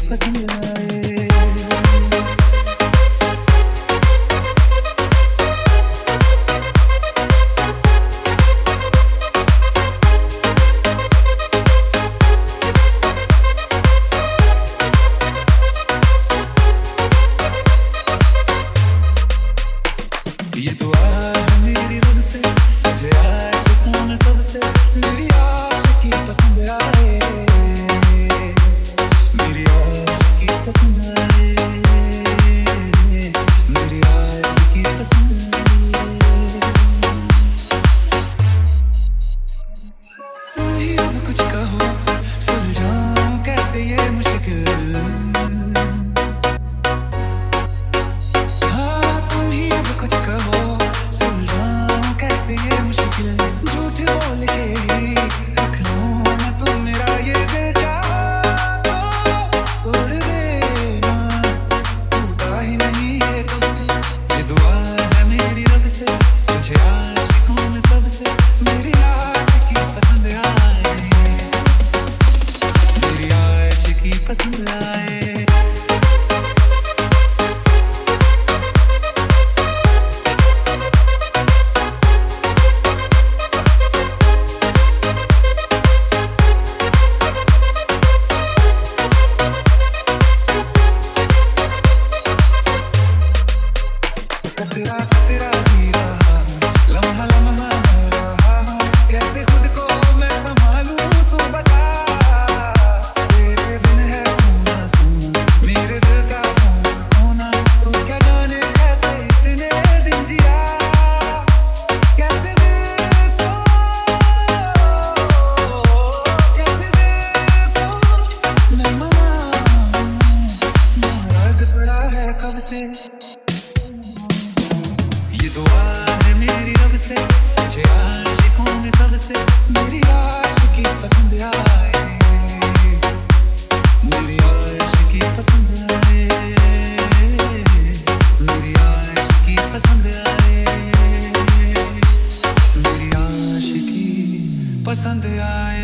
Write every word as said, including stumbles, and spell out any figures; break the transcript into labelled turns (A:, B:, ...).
A: पसंद आए। ये दुआ है मेरी रब से, मुझे आशिकों में सबसे मेरी आशिकी पसंद आए, मेरी आशिकी पसंद आए, मेरी आशिकी पसंद आए। तुम ही अब कुछ कहो, सुलझाऊं कैसे ये मुश्किल। ये मुश्किल झूठ बोल के ही रख लूं मैं, तुम मेरा ये दिल चाहो तोड़ देना, टूटा ही नहीं ये तुमसे। ये दुआ है मेरी रब से, मुझे आशिकों में सबसे मेरी आशिकी पसंद आए, मेरी आशिकी पसंद आए। तेरा तेरा जी रहा हूँ, लम्हा लम्हा मैं रहा हूँ, कैसे खुद को मैं संभालूं तू बता। तेरे बिन है सोना सोना मेरे दिल का होना होना, तू क्या जाने कैसे इतने दिन जिया, कैसे दिल को कैसे दिल को मैं मनाऊं, नाराज पड़ा है कब से। ये दुआ है मेरी रब से, मुझे आशिकों में सबसे मेरी आशिकी पसंद आए, मेरी आशिकी पसंद आए, मेरी आशिकी पसंद आए, मेरी आशिकी पसंद आए।